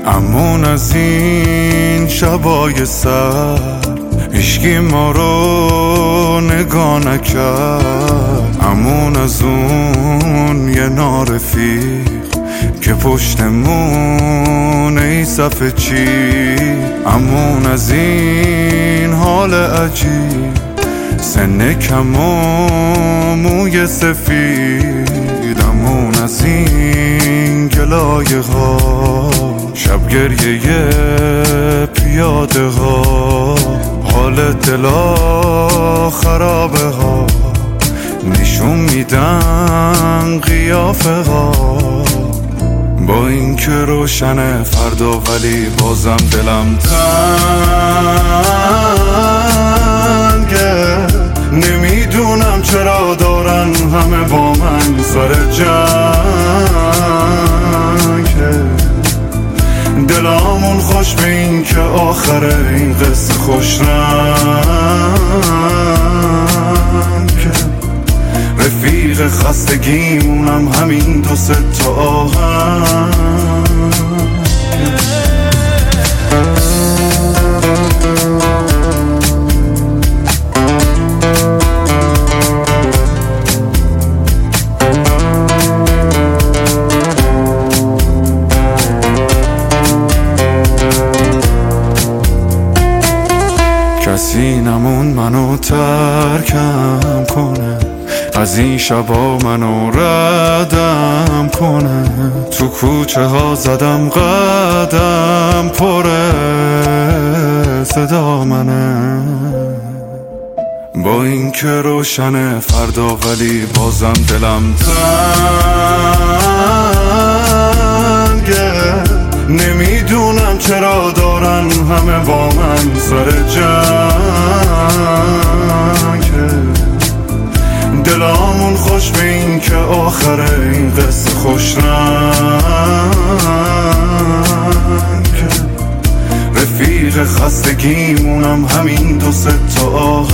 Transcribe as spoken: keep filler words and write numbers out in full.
امون از این شبای سر هیچکی ما رو نگاه نکرد. امون از اون یه نارفیق که پشتمون ای صفحه چی. امون از این حال عجیب سن کم و موی سفید. امون از این گلایه ها شب گریه پیاده ها. حال دلا خرابه ها نشون میدن قیافه ها. با این که روشنه فردا ولی بازم دلم تنگه. نمیدونم چرا دارن همه با من سر جنگه. دلامون خوش به این که آخره این قصه خوش رنگه. رفیق خستگیمونم همین دو سه تا آهنگ. کسی نمون منو ترکم کنه، از این شبا منو ردم کنه. تو کوچه ها زدم قدم پره صدا منه. با این که روشنه فردا ولی بازم دلم تنگه. نمیدونم چرا دارن همه با من سر جنگه. دلامون خوش به این که آخره این قصه خوش رنگه. رفیق خستگیمونم همین دو سه تا آهنگ.